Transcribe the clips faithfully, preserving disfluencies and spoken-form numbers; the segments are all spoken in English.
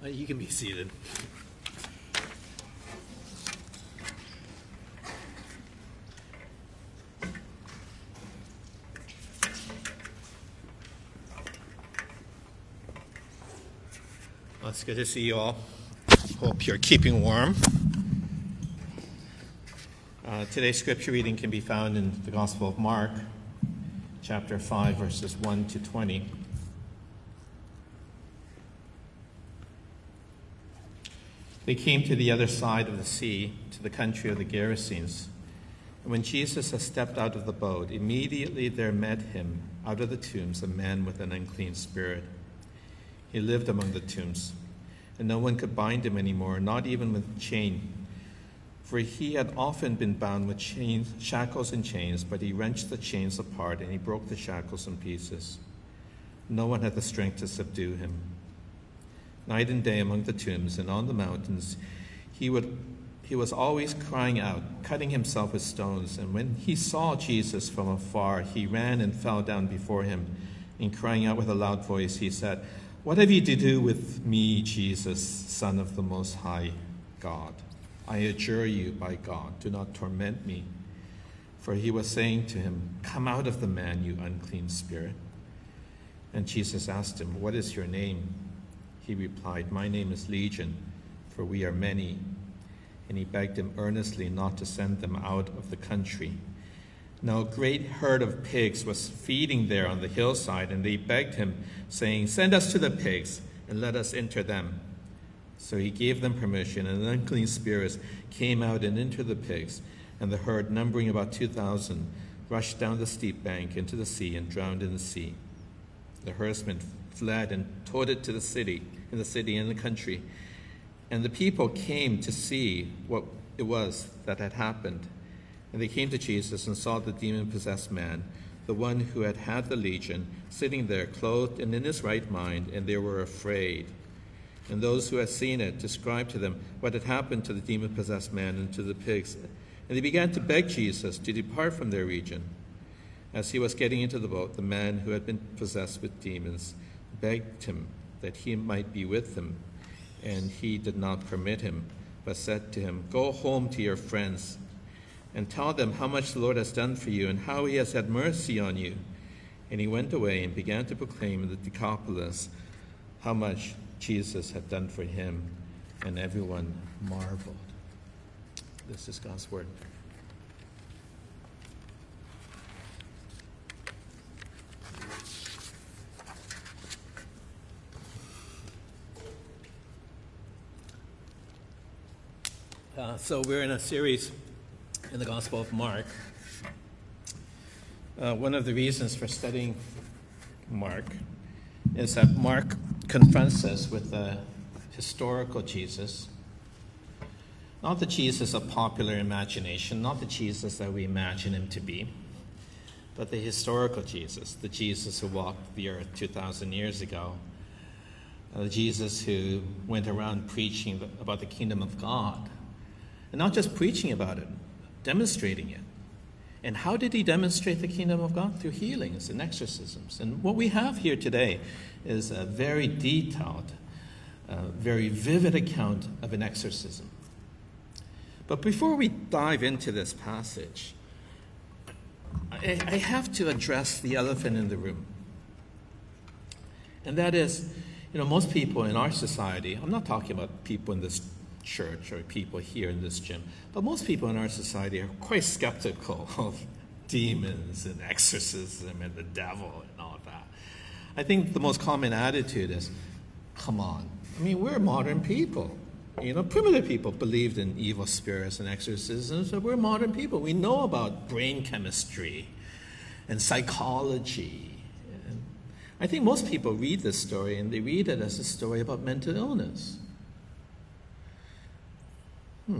Uh, you can be seated. Well, it's good to see you all. Hope you're keeping warm. Uh, today's scripture reading can be found in the Gospel of Mark, chapter five, verses one to twenty. They came to the other side of the sea, to the country of the Gerasenes. And when Jesus had stepped out of the boat, immediately there met him out of the tombs a man with an unclean spirit. He lived among the tombs, and no one could bind him anymore, not even with a chain. For he had often been bound with chains, shackles and chains, but he wrenched the chains apart, and he broke the shackles in pieces. No one had the strength to subdue him. Night and day among the tombs and on the mountains, he would he was always crying out, cutting himself with stones. And when he saw Jesus from afar, he ran and fell down before him. And crying out with a loud voice, he said, "What have you to do with me, Jesus, Son of the Most High God? I adjure you by God, do not torment me." For he was saying to him, "Come out of the man, you unclean spirit." And Jesus asked him, "What is your name?" He replied, "My name is Legion, for we are many." And he begged him earnestly not to send them out of the country. Now a great herd of pigs was feeding there on the hillside, and they begged him, saying, "Send us to the pigs, and let us enter them." So he gave them permission, and the unclean spirits came out and entered the pigs, and the herd, numbering about two thousand, rushed down the steep bank into the sea and drowned in the sea. The herdsmen fled and told it to the city, in the city and the country. And the people came to see what it was that had happened. And they came to Jesus and saw the demon-possessed man, the one who had had the legion, sitting there clothed and in his right mind, and they were afraid. And those who had seen it described to them what had happened to the demon-possessed man and to the pigs. And they began to beg Jesus to depart from their region. As he was getting into the boat, the man who had been possessed with demons begged him that he might be with them, and he did not permit him, but said to him, "Go home to your friends and tell them how much the Lord has done for you and how he has had mercy on you." And he went away and began to proclaim in the Decapolis how much Jesus had done for him, and everyone marveled. This is God's word. Uh, so we're in a series in the Gospel of Mark. Uh, one of the reasons for studying Mark is that Mark confronts us with the historical Jesus, not the Jesus of popular imagination, not the Jesus that we imagine him to be, but the historical Jesus, the Jesus who walked the earth two thousand years ago, uh, the Jesus who went around preaching about the kingdom of God. And not just preaching about it, demonstrating it. And how did he demonstrate the kingdom of God? Through healings and exorcisms. And what we have here today is a very detailed, uh, very vivid account of an exorcism. But before we dive into this passage, I, I have to address the elephant in the room. And that is, you know, most people in our society, I'm not talking about people in this church or people here in this gym, but most people in our society are quite skeptical of demons and exorcism and the devil and all of that. I think the most common attitude is, come on, I mean, we're modern people. You know, primitive people believed in evil spirits and exorcisms, but we're modern people. We know about brain chemistry and psychology. And I think most people read this story and they read it as a story about mental illness. Hmm.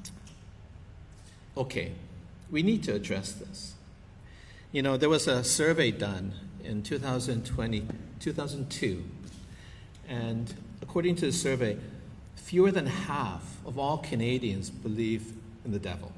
Okay, we need to address this. You know, there was a survey done in two thousand twenty, two thousand two, and according to the survey, fewer than half of all Canadians believe in the devil.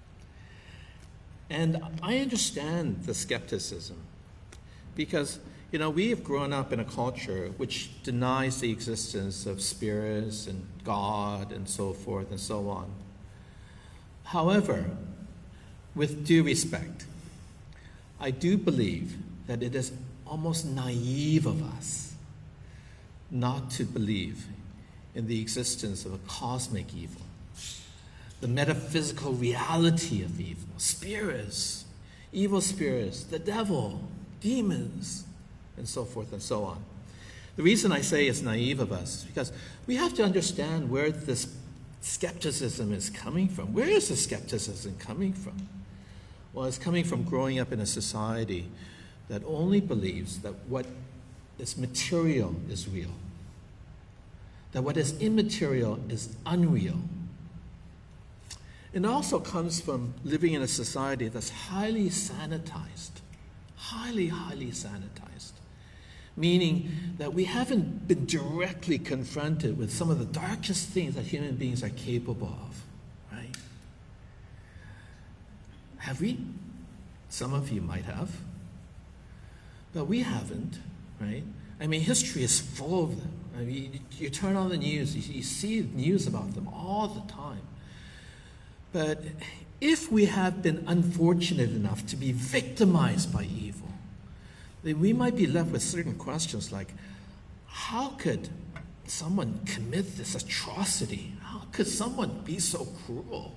And I understand the skepticism because You know, we have grown up in a culture which denies the existence of spirits and God and so forth and so on. However, with due respect, I do believe that it is almost naive of us not to believe in the existence of a cosmic evil, the metaphysical reality of evil, spirits, evil spirits, the devil, demons, and so forth and so on. The reason I say it's naive of us is because we have to understand where this skepticism is coming from. Where is the skepticism coming from? Well, it's coming from growing up in a society that only believes that what is material is real, that what is immaterial is unreal. It also comes from living in a society that's highly sanitized, highly, highly sanitized, meaning that we haven't been directly confronted with some of the darkest things that human beings are capable of, right? Have we? Some of you might have. But we haven't, right? I mean, history is full of them. I mean, you turn on the news, you, you see news about them all the time. But if we have been unfortunate enough to be victimized by evil, then we might be left with certain questions like, how could someone commit this atrocity? How could someone be so cruel?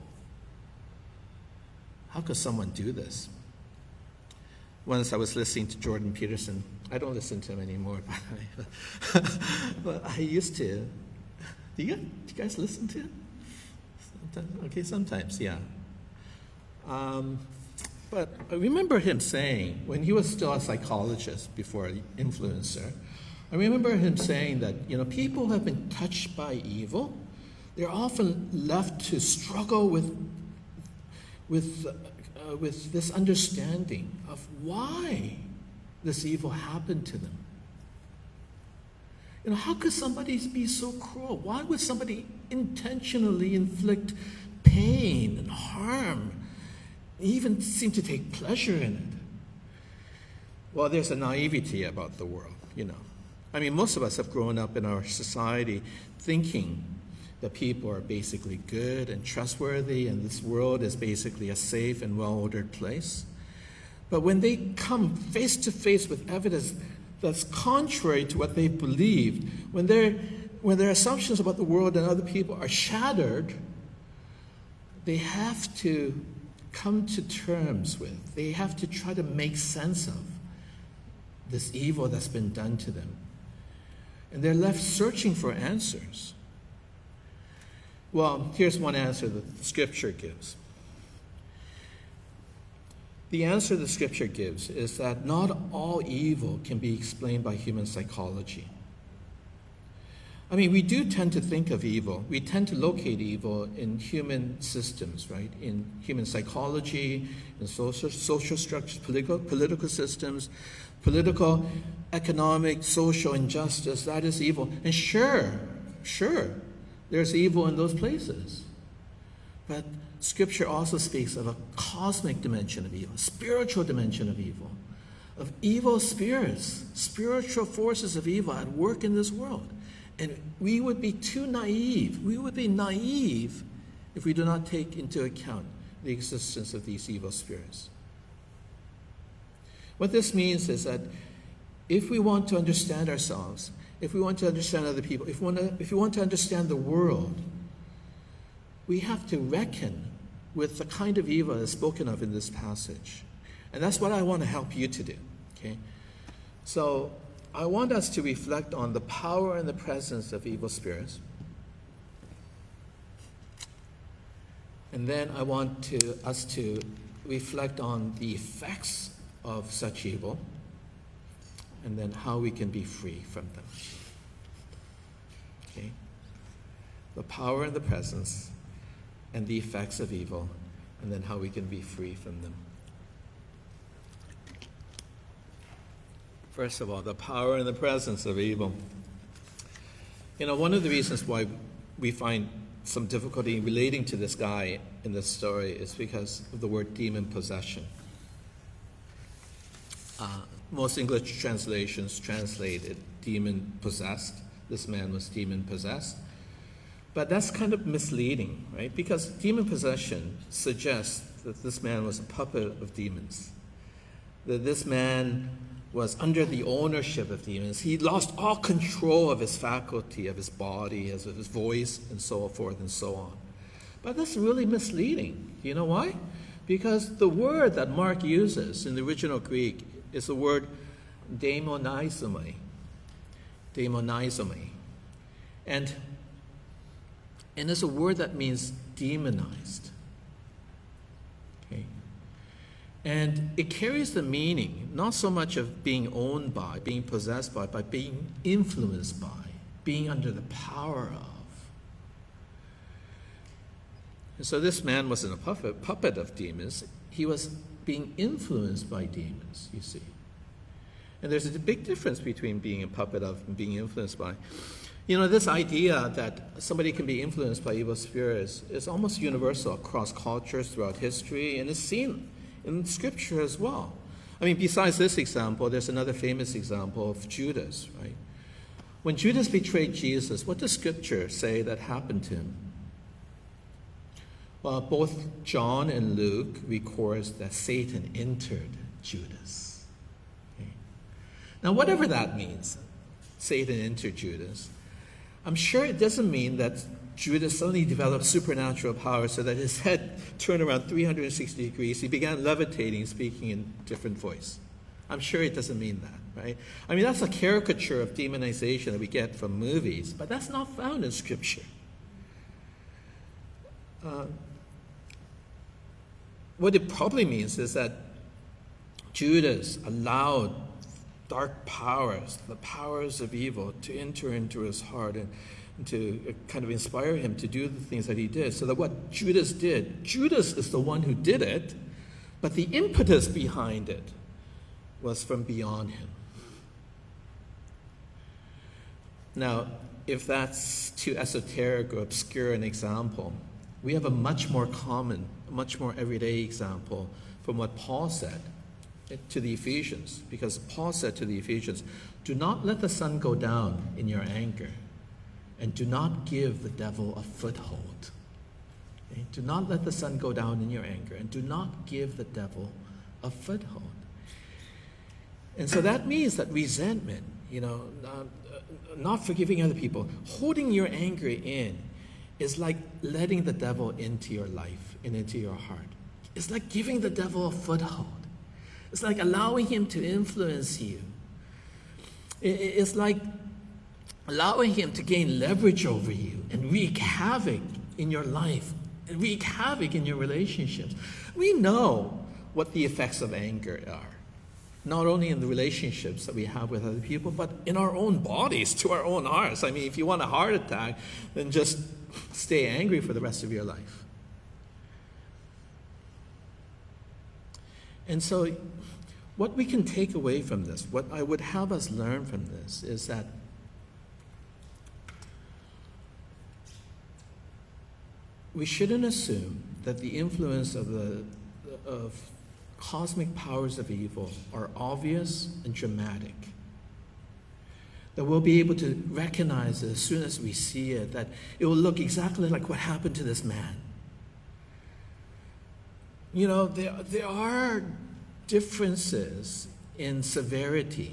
How could someone do this? Once I was listening to Jordan Peterson. I don't listen to him anymore, but I, but I used to. Do you, do you guys listen to him? Sometimes, okay, sometimes, yeah. Um, but I remember him saying, when he was still a psychologist before an influencer, I remember him saying that, you know, people who have been touched by evil, they're often left to struggle with, with, uh, with this understanding of why this evil happened to them. You know, how could somebody be so cruel? Why would somebody intentionally inflict pain and harm, even seem to take pleasure in it? Well, there's a naivety about the world, you know. I mean, most of us have grown up in our society thinking that people are basically good and trustworthy, and this world is basically a safe and well-ordered place. But when they come face to face with evidence that's contrary to what they've believed, when their when their assumptions about the world and other people are shattered, they have to come to terms with, they have to try to make sense of this evil that's been done to them. And they're left searching for answers. Well, here's one answer that the Scripture gives. The answer the Scripture gives is that not all evil can be explained by human psychology. I mean, we do tend to think of evil. We tend to locate evil in human systems, right? In human psychology, in social, social structures, political, political systems, political, economic, social injustice. That is evil. And sure, sure, there's evil in those places. But Scripture also speaks of a cosmic dimension of evil, a spiritual dimension of evil, of evil spirits, spiritual forces of evil at work in this world. And we would be too naive, we would be naive if we do not take into account the existence of these evil spirits. What this means is that if we want to understand ourselves, if we want to understand other people, if we want to, if we want to understand the world, we have to reckon with the kind of evil that's spoken of in this passage. And that's what I want to help you to do, okay? So I want us to reflect on the power and the presence of evil spirits. And then I want to, us to reflect on the effects of such evil, and then how we can be free from them. Okay? The power and the presence, and the effects of evil, and then how we can be free from them. First of all, the power and the presence of evil. You know, one of the reasons why we find some difficulty relating to this guy in this story is because of the word demon possession. Uh, Most English translations translate it demon-possessed. This man was demon-possessed. But that's kind of misleading, right? Because demon possession suggests that this man was a puppet of demons, that this man was under the ownership of demons. He lost all control of his faculty, of his body, of his voice, and so forth and so on. But that's really misleading. You know why? Because the word that Mark uses in the original Greek is the word daemonizomai. Daemonizomai. And, and it's a word that means demonized. Okay? And it carries the meaning, not so much of being owned by, being possessed by, but being influenced by, being under the power of. And so this man wasn't a puppet, puppet of demons. He was being influenced by demons, you see. And there's a big difference between being a puppet of and being influenced by. You know, this idea that somebody can be influenced by evil spirits is almost universal across cultures throughout history, and it's seen in Scripture as well. I mean, besides this example, there's another famous example of Judas, right? When Judas betrayed Jesus, what does Scripture say that happened to him? Well, both John and Luke records that Satan entered Judas. Okay. Now, whatever that means, Satan entered Judas, I'm sure it doesn't mean that Judas suddenly developed supernatural power so that his head turned around three hundred sixty degrees. He began levitating, speaking in different voice. I'm sure it doesn't mean that, right? I mean, that's a caricature of demonization that we get from movies, but that's not found in Scripture. Uh, what it probably means is that Judas allowed dark powers, the powers of evil, to enter into his heart and, and to kind of inspire him to do the things that he did. So that what Judas did, Judas is the one who did it, but the impetus behind it was from beyond him. Now, if that's too esoteric or obscure an example, we have a much more common, much more everyday example from what Paul said to the Ephesians. Because Paul said to the Ephesians, do not let the sun go down in your anger, and do not give the devil a foothold. Okay? Do not let the sun go down in your anger, and do not give the devil a foothold. And so that means that resentment, you know, uh, not forgiving other people, holding your anger in, is like letting the devil into your life and into your heart. It's like giving the devil a foothold. It's like allowing him to influence you. It's like allowing him to gain leverage over you and wreak havoc in your life and wreak havoc in your relationships. We know what the effects of anger are, not only in the relationships that we have with other people, but in our own bodies, to our own hearts. I mean, if you want a heart attack, then just stay angry for the rest of your life. And so what we can take away from this, what I would have us learn from this, is that we shouldn't assume that the influence of the of cosmic powers of evil are obvious and dramatic. That we'll be able to recognize it as soon as we see it, that it will look exactly like what happened to this man. You know, there, there are differences in severity.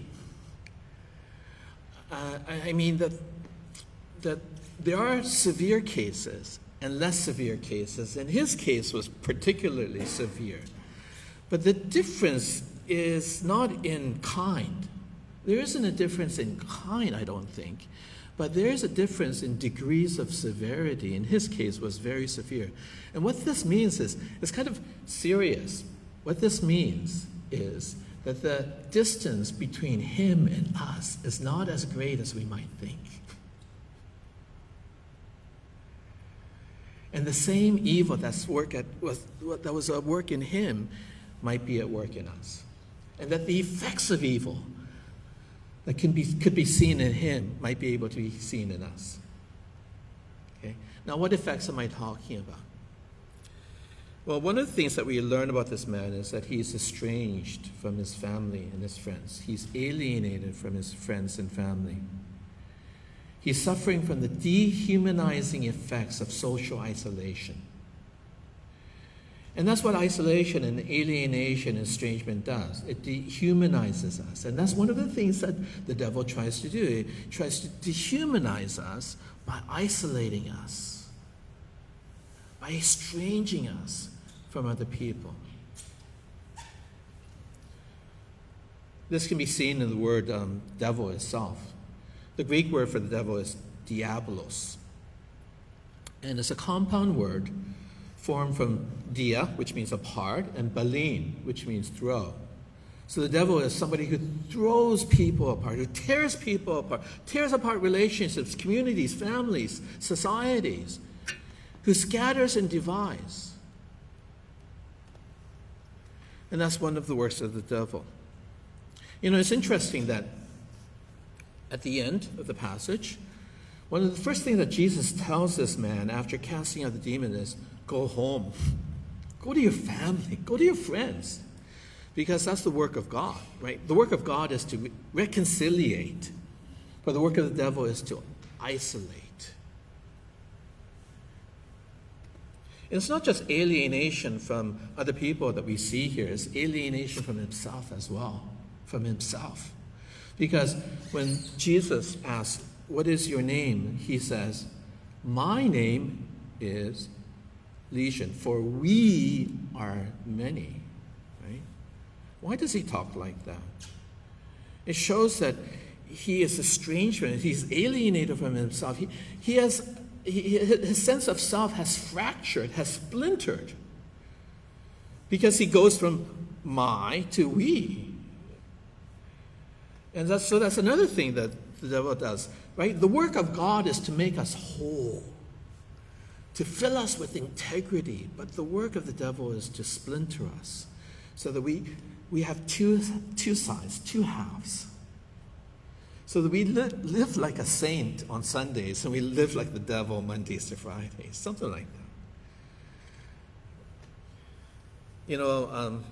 Uh, I, I mean, that, that there are severe cases and less severe cases, and his case was particularly severe. But the difference is not in kind. There isn't a difference in kind, I don't think, but there is a difference in degrees of severity. In his case, was very severe. And what this means is, it's kind of serious. What this means is that the distance between him and us is not as great as we might think. And the same evil that's work at, was, that was at work in him might be at work in us. And that the effects of evil that can be, could be seen in him might be able to be seen in us. Okay? Now, what effects am I talking about? Well, one of the things that we learn about this man is that he's estranged from his family and his friends. He's alienated from his friends and family. He's suffering from the dehumanizing effects of social isolation. And that's what isolation and alienation and estrangement does. It dehumanizes us. And that's one of the things that the devil tries to do. He tries to dehumanize us by isolating us, by estranging us from other people. This can be seen in the word um, devil itself. The Greek word for the devil is diabolos. And it's a compound word formed from dia, which means apart, and balin, which means throw. So the devil is somebody who throws people apart, who tears people apart, tears apart relationships, communities, families, societies, who scatters and divides. And that's one of the works of the devil. You know, it's interesting that at the end of the passage, one of the first things that Jesus tells this man after casting out the demon is, go home. Go to your family. Go to your friends. Because that's the work of God, right? The work of God is to reconciliate, but the work of the devil is to isolate. And it's not just alienation from other people that we see here. It's alienation from himself as well, from himself. Because when Jesus asks, what is your name? He says, my name is Legion, for we are many. Right? Why does he talk like that? It shows that he is estranged from it. He's alienated from himself. He, he has, he, his sense of self has fractured, has splintered. Because he goes from my to we. And that's, so that's another thing that the devil does, right? The work of God is to make us whole, to fill us with integrity. But the work of the devil is to splinter us so that we, we have two, two sides, two halves. So that we li- live like a saint on Sundays and we live like the devil Mondays to Fridays, something like that. You know, um,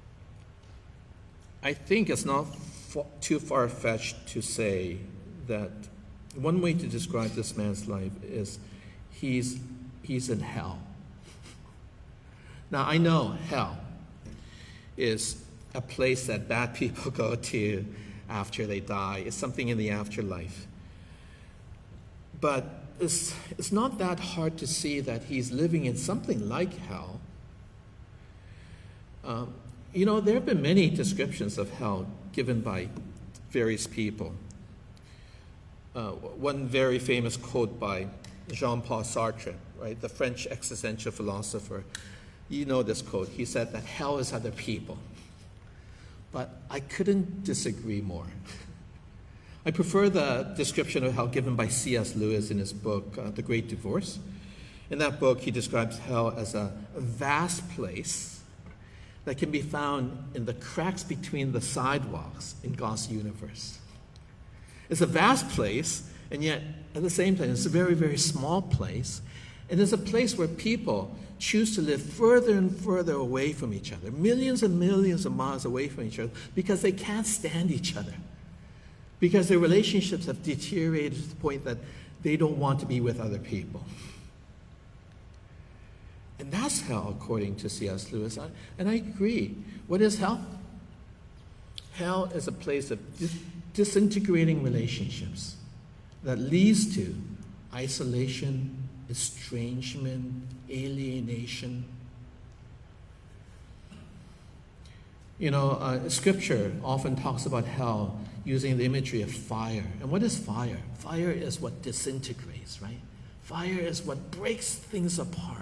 I think it's not too far-fetched to say that one way to describe this man's life is he's he's in hell. Now, I know hell is a place that bad people go to after they die. It's something in the afterlife. But it's, it's not that hard to see that he's living in something like hell. Um, you know, there have been many descriptions of hell given by various people. Uh, one very famous quote by Jean-Paul Sartre, right, the French existential philosopher. You know this quote. He said that hell is other people. But I couldn't disagree more. I prefer the description of hell given by C S Lewis in his book, uh, The Great Divorce. In that book, he describes hell as a vast place that can be found in the cracks between the sidewalks in God's universe. It's a vast place, and yet at the same time, it's a very, very small place. And it's a place where people choose to live further and further away from each other, millions and millions of miles away from each other, because they can't stand each other. Because their relationships have deteriorated to the point that they don't want to be with other people. And that's hell, according to C S Lewis. And I agree. What is hell? Hell is a place of dis- disintegrating relationships that leads to isolation, estrangement, alienation. You know, uh, Scripture often talks about hell using the imagery of fire. And what is fire? Fire is what disintegrates, right? Fire is what breaks things apart.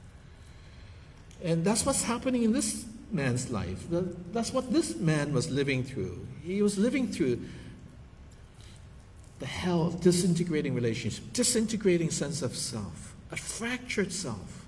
And that's what's happening in this man's life. That's what this man was living through. He was living through the hell of disintegrating relationships, disintegrating sense of self, a fractured self.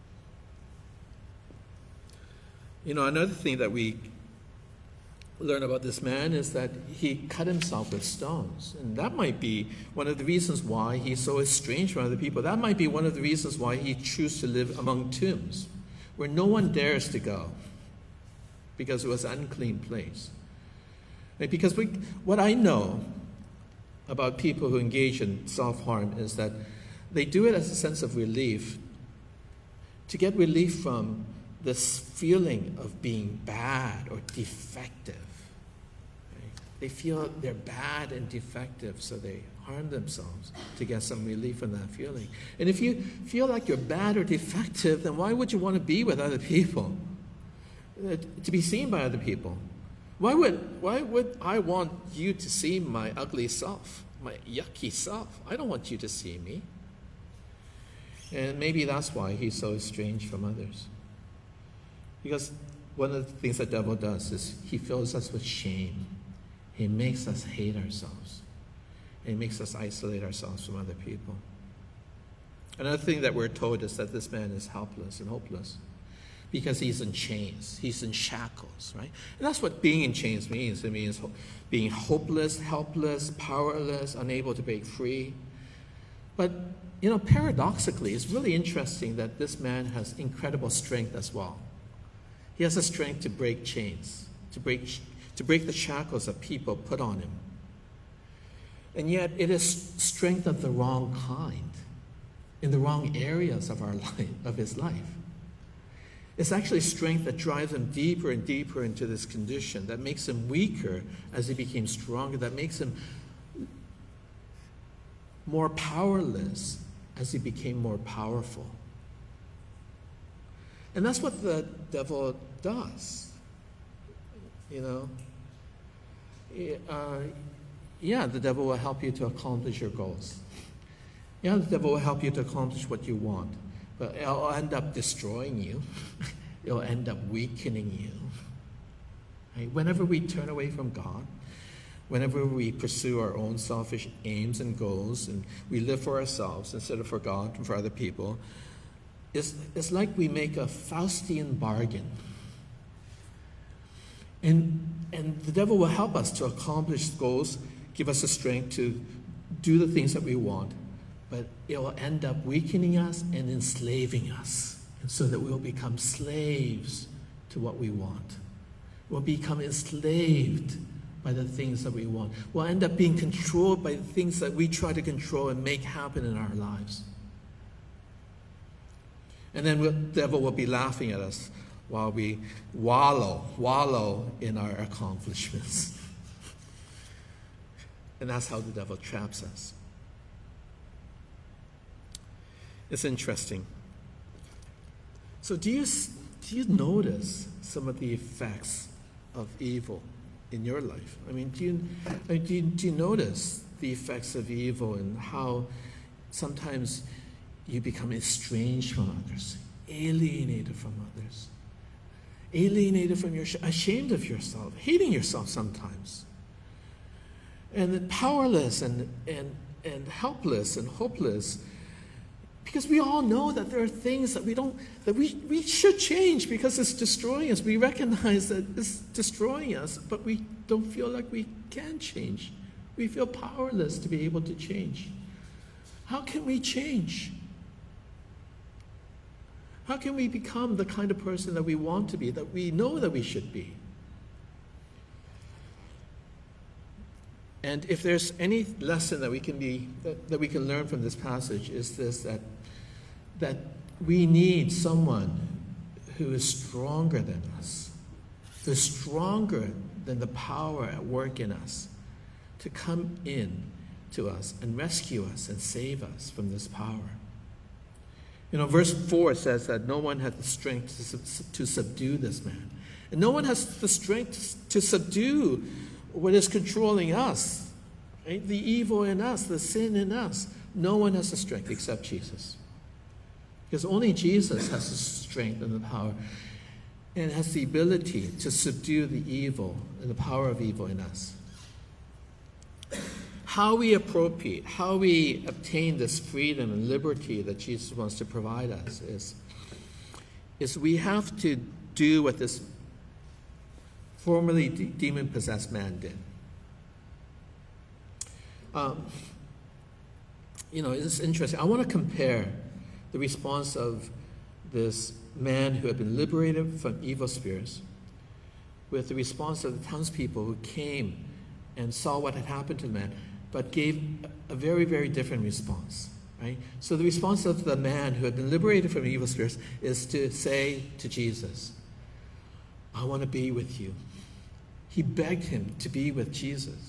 You know, another thing that we learn about this man is that he cut himself with stones. And that might be one of the reasons why he's so estranged from other people. That might be one of the reasons why he chose to live among tombs, where no one dares to go because it was an unclean place. Right? Because we, what I know about people who engage in self-harm is that they do it as a sense of relief, to get relief from this feeling of being bad or defective. Right? They feel they're bad and defective, so they harm themselves to get some relief from that feeling. And if you feel like you're bad or defective, then why would you want to be with other people? Uh, to be seen by other people? Why would, why would I want you to see my ugly self, my yucky self? I don't want you to see me. And maybe that's why he's so estranged from others. Because one of the things the devil does is he fills us with shame. He makes us hate ourselves. And he makes us isolate ourselves from other people. Another thing that we're told is that this man is helpless and hopeless because he's in chains. He's in shackles, right? And that's what being in chains means. It means being hopeless, helpless, powerless, unable to break free. But, you know, paradoxically, it's really interesting that this man has incredible strength as well. He has the strength to break chains, to break, to break the shackles that people put on him. And yet it is strength of the wrong kind, in the wrong areas of our life, of his life. It's actually strength that drives him deeper and deeper into this condition, that makes him weaker as he became stronger, that makes him more powerless as he became more powerful. And that's what the devil does. You know? Uh, yeah, the devil will help you to accomplish your goals. Yeah, the devil will help you to accomplish what you want. But it'll end up destroying you. It'll end up weakening you. Right? Whenever we turn away from God, whenever we pursue our own selfish aims and goals, and we live for ourselves instead of for God and for other people, it's, it's like we make a Faustian bargain. And, and the devil will help us to accomplish goals, give us the strength to do the things that we want, but it will end up weakening us and enslaving us, and so that we'll become slaves to what we want. We'll become enslaved by the things that we want. We'll end up being controlled by the things that we try to control and make happen in our lives. And then the devil will be laughing at us while we wallow, wallow in our accomplishments. And that's how the devil traps us. It's interesting. So do you, do you notice some of the effects of evil in your life? I mean, do you, I mean, do you, do you notice the effects of evil and how sometimes you become estranged from others, alienated from others, alienated from your, ashamed of yourself, hating yourself sometimes, and then powerless and, and, and helpless and hopeless? Because we all know that there are things that we don't, that we, we should change because it's destroying us. We recognize that it's destroying us, but we don't feel like we can change. We feel powerless to be able to change. How can we change? How can we become the kind of person that we want to be, that we know that we should be? And if there's any lesson that we can be that, that we can learn from this passage, is this, that that we need someone who is stronger than us, who is stronger than the power at work in us, to come in to us and rescue us and save us from this power. You know, verse four says that no one had the strength to, sub- to subdue this man. And no one has the strength to subdue what is controlling us, right? The evil in us, the sin in us. No one has the strength except Jesus. Because only Jesus has the strength and the power and has the ability to subdue the evil and the power of evil in us. How we appropriate, how we obtain this freedom and liberty that Jesus wants to provide us is, is we have to do what this formerly de- demon-possessed man did. Um, you know, it's interesting. I want to compare the response of this man who had been liberated from evil spirits with the response of the townspeople who came and saw what had happened to the man, but gave a very, very different response, right? So the response of the man who had been liberated from evil spirits is to say to Jesus, I want to be with you. He begged him to be with Jesus.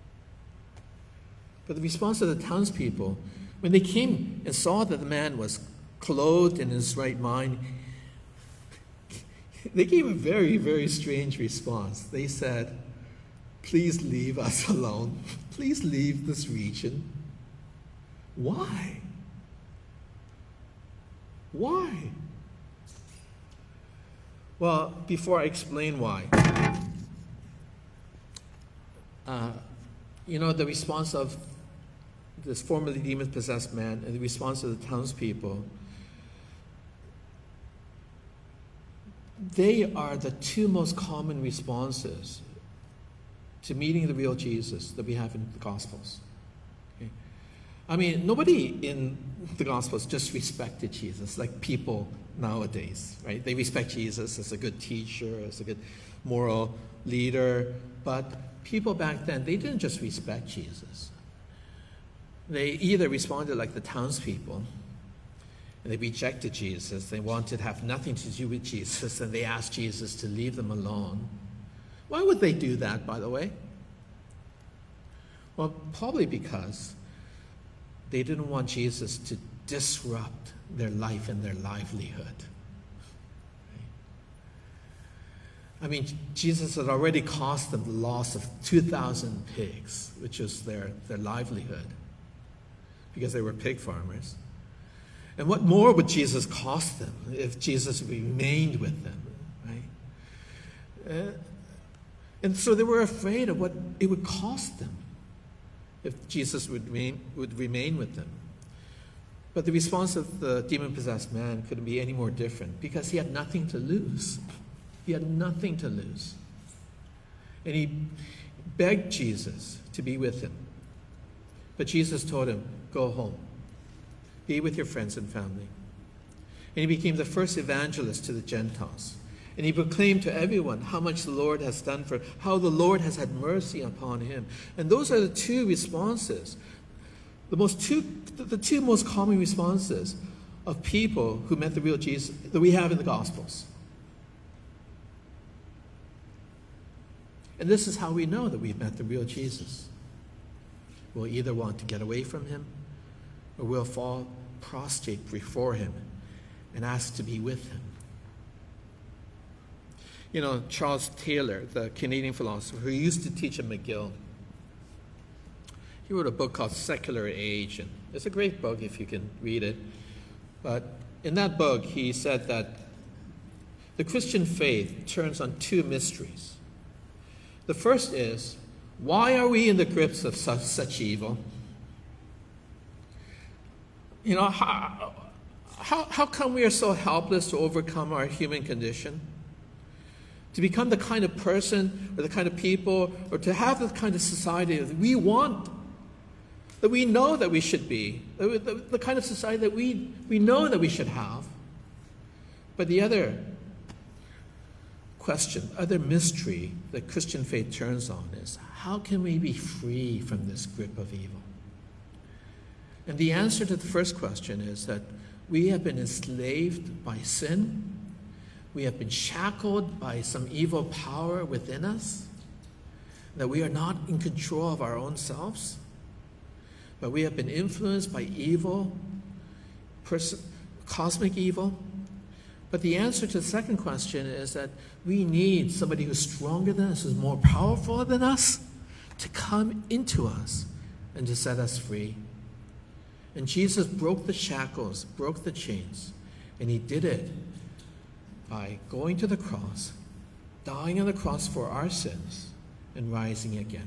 But the response of the townspeople, when they came and saw that the man was clothed in his right mind, they gave a very, very strange response. They said, please leave us alone. Please leave this region. Why? Why? Well, before I explain why, uh, you know, the response of this formerly demon-possessed man and the response of the townspeople, they are the two most common responses to meeting the real Jesus that we have in the Gospels. Okay? I mean, nobody in the Gospels just respected Jesus like people nowadays, right? They respect Jesus as a good teacher, as a good moral leader, but people back then, they didn't just respect Jesus. They either responded like the townspeople, and they rejected Jesus. They wanted to have nothing to do with Jesus, and they asked Jesus to leave them alone. Why would they do that, by the way? Well, probably because they didn't want Jesus to disrupt their life and their livelihood. I mean, Jesus had already cost them the loss of two thousand pigs, which was their, their livelihood, because they were pig farmers. And what more would Jesus cost them if Jesus remained with them, right? Uh, and so they were afraid of what it would cost them if Jesus would remain, would remain with them. But the response of the demon-possessed man couldn't be any more different, because he had nothing to lose. He had nothing to lose. And he begged Jesus to be with him. But Jesus told him, go home. Be with your friends and family. And he became the first evangelist to the Gentiles. And he proclaimed to everyone how much the Lord has done for him, how the Lord has had mercy upon him. And those are the two responses, the most two, the two most common responses of people who met the real Jesus that we have in the Gospels. And this is how we know that we've met the real Jesus. We'll either want to get away from him, or we'll fall prostrate before him and ask to be with him. You know, Charles Taylor, the Canadian philosopher who used to teach at McGill, he wrote a book called Secular Age, and it's a great book if you can read it. But in that book, he said that the Christian faith turns on two mysteries. The first is, why are we in the grips of such, such evil? You know, how, how, how come we are so helpless to overcome our human condition? To become the kind of person or the kind of people or to have the kind of society that we want, that we know that we should be, the, the, the kind of society that we, we know that we should have. But the other question, other mystery that Christian faith turns on is, how can we be free from this grip of evil? And the answer to the first question is that we have been enslaved by sin. We have been shackled by some evil power within us, that we are not in control of our own selves, but we have been influenced by evil, pers- cosmic evil. But the answer to the second question is that we need somebody who's stronger than us, who's more powerful than us, to come into us and to set us free. And Jesus broke the shackles, broke the chains, and he did it by going to the cross, dying on the cross for our sins, and rising again.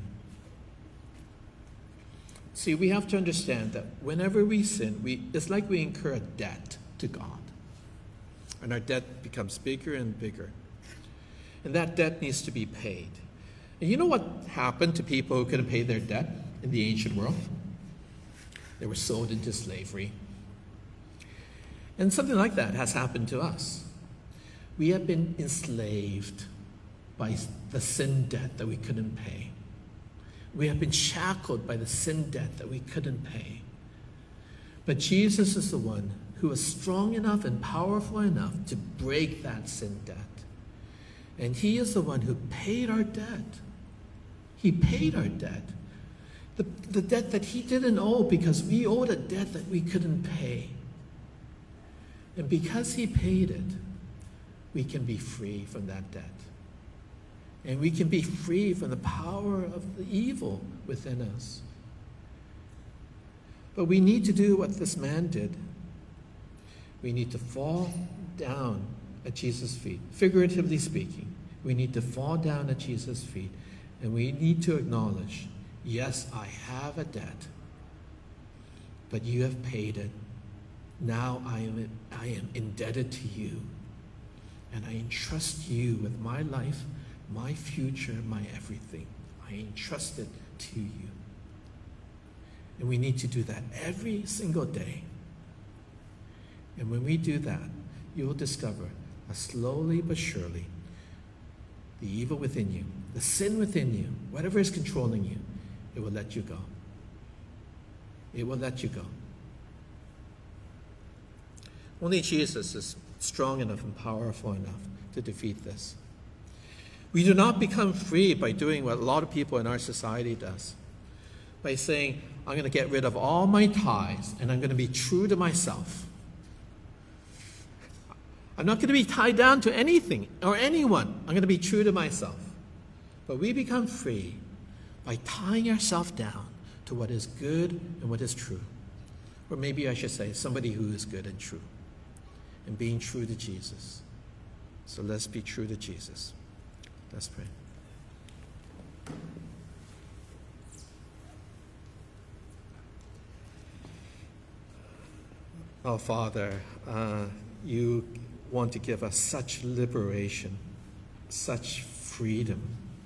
See, we have to understand that whenever we sin, we, it's like we incur a debt to God. And our debt becomes bigger and bigger. And that debt needs to be paid. And you know what happened to people who couldn't pay their debt in the ancient world? They were sold into slavery. And something like that has happened to us. We have been enslaved by the sin debt that we couldn't pay. We have been shackled by the sin debt that we couldn't pay. But Jesus is the one who is strong enough and powerful enough to break that sin debt. And he is the one who paid our debt. He paid our debt. The, the debt that he didn't owe because we owed a debt that we couldn't pay. And because he paid it, we can be free from that debt. And we can be free from the power of the evil within us. But we need to do what this man did. We need to fall down at Jesus' feet. Figuratively speaking, we need to fall down at Jesus' feet. And we need to acknowledge, yes, I have a debt, but you have paid it. Now I am, I am indebted to you. And I entrust you with my life, my future, my everything. I entrust it to you. And we need to do that every single day. And when we do that, you will discover that slowly but surely, the evil within you, the sin within you, whatever is controlling you, it will let you go. It will let you go. Only Jesus is strong enough and powerful enough to defeat this. We do not become free by doing what a lot of people in our society does. By saying, I'm going to get rid of all my ties and I'm going to be true to myself. I'm not going to be tied down to anything or anyone. I'm going to be true to myself. But we become free by tying ourselves down to what is good and what is true. Or maybe I should say, somebody who is good and true. And being true to Jesus. So let's be true to Jesus. Let's pray. Oh, Father, uh, you want to give us such liberation, such freedom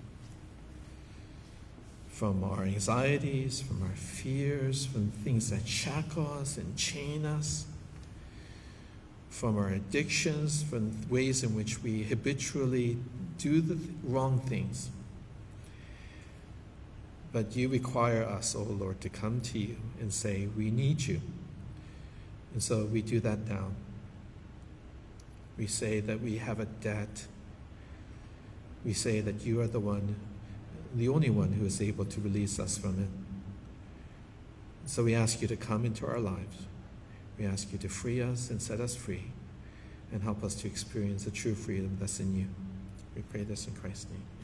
from our anxieties, from our fears, from things that shackle us and chain us, from our addictions, from ways in which we habitually do the wrong things. But you require us, oh Lord, to come to you and say, we need you. And so we do that now. We say that we have a debt. We say that you are the one, the only one who is able to release us from it. So we ask you to come into our lives. We ask you to free us and set us free and help us to experience the true freedom that's in you. We pray this in Christ's name.